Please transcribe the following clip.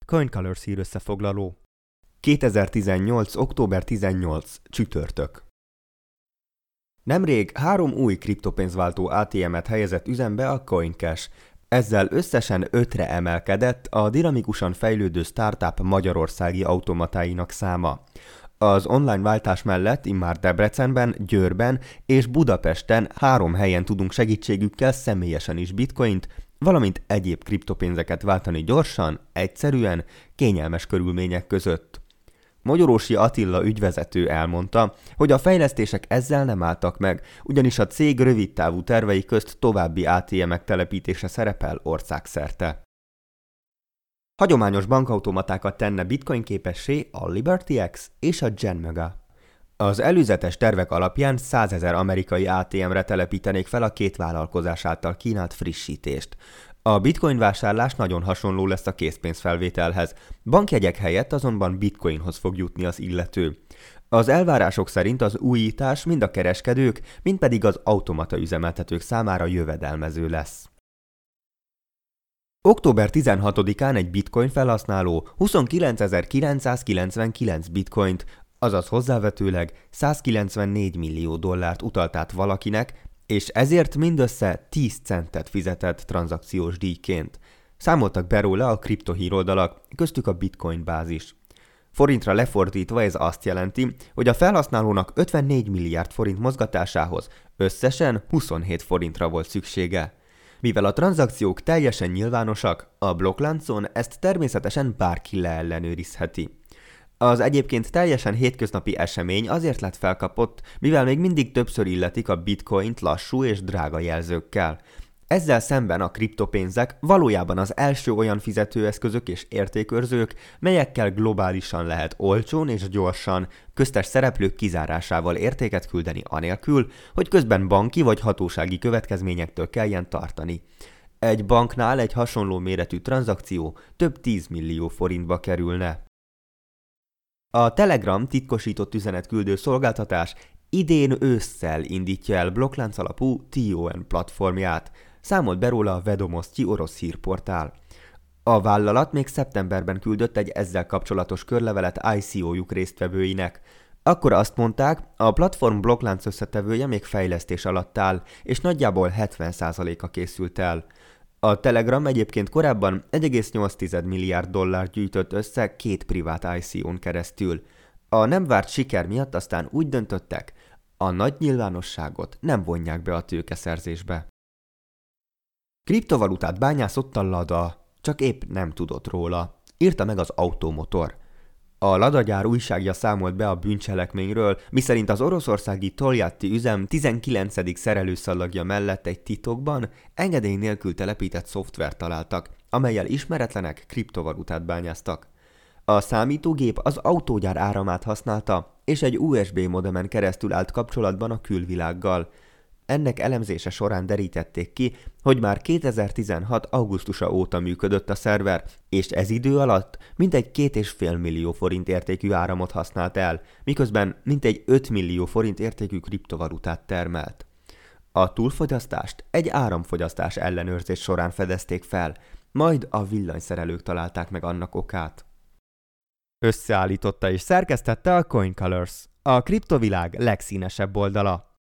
Coin Colors hír összefoglaló. 2018. október 18. csütörtök. Nemrég 3 új kriptopénzváltó ATM-et helyezett üzembe a CoinCash. Ezzel összesen 5-re emelkedett a dinamikusan fejlődő startup magyarországi automatáinak száma. Az online váltás mellett immár Debrecenben, Győrben és Budapesten 3 helyen tudunk segítségükkel személyesen is bitcoint, valamint egyéb kriptopénzeket váltani gyorsan, egyszerűen, kényelmes körülmények között. Magyarósi Attila ügyvezető elmondta, hogy a fejlesztések ezzel nem álltak meg, ugyanis a cég rövidtávú tervei közt további ATM-ek telepítése szerepel országszerte. Hagyományos bankautomatákat tenne bitcoin képessé a LibertyX és a Genmega. Az előzetes tervek alapján 100 000 amerikai ATM-re telepítenék fel a két vállalkozás által kínált frissítést. A bitcoin vásárlás nagyon hasonló lesz a készpénzfelvételhez, bankjegyek helyett azonban bitcoinhoz fog jutni az illető. Az elvárások szerint az újítás mind a kereskedők, mind pedig az automata üzemeltetők számára jövedelmező lesz. Október 16-án egy bitcoin felhasználó 29.999 bitcoint, azaz hozzávetőleg 194 millió dollárt utalt át valakinek, és ezért mindössze 10 centet fizetett tranzakciós díjként. Számoltak be róla a kriptohíroldalak, köztük a Bitcoin bázis. Forintra lefordítva ez azt jelenti, hogy a felhasználónak 54 milliárd forint mozgatásához összesen 27 forintra volt szüksége. Mivel a tranzakciók teljesen nyilvánosak, a blokkláncon ezt természetesen bárki leellenőrizheti. Az egyébként teljesen hétköznapi esemény azért lett felkapott, mivel még mindig többször illetik a bitcoint lassú és drága jelzőkkel. Ezzel szemben a kriptopénzek valójában az első olyan fizetőeszközök és értékőrzők, melyekkel globálisan lehet olcsón és gyorsan, köztes szereplők kizárásával értéket küldeni anélkül, hogy közben banki vagy hatósági következményektől kelljen tartani. Egy banknál egy hasonló méretű tranzakció több 10 millió forintba kerülne. A Telegram titkosított üzenetküldő szolgáltatás idén ősszel indítja el blokklánc alapú TON platformját, számolt be róla a Vedomosztyi orosz hírportál. A vállalat még szeptemberben küldött egy ezzel kapcsolatos körlevelet ICO-juk résztvevőinek. Akkor azt mondták, a platform blokklánc összetevője még fejlesztés alatt áll, és nagyjából 70%-a készült el. A Telegram egyébként korábban 1,8 milliárd dollárt gyűjtött össze 2 privát ICO-n keresztül. A nem várt siker miatt aztán úgy döntöttek, a nagy nyilvánosságot nem vonják be a tőkeszerzésbe. Kriptovalutát bányászott a Lada, csak épp nem tudott róla, írta meg az Automotor. A Lada gyár újságja számolt be a bűncselekményről, miszerint az oroszországi Toljatti üzem 19. szerelőszalagja mellett egy titokban engedély nélkül telepített szoftvert találtak, amellyel ismeretlenek kriptovalutát bányáztak. A számítógép az autógyár áramát használta, és egy USB modemen keresztül állt kapcsolatban a külvilággal. Ennek elemzése során derítették ki, hogy már 2016. augusztusa óta működött a szerver, és ez idő alatt mintegy 2,5 millió forint értékű áramot használt el, miközben mintegy 5 millió forint értékű kriptovalutát termelt. A túlfogyasztást egy áramfogyasztás ellenőrzés során fedezték fel, majd a villanyszerelők találták meg annak okát. Összeállította és szerkesztette a Coin Colors, a kriptovilág legszínesebb oldala.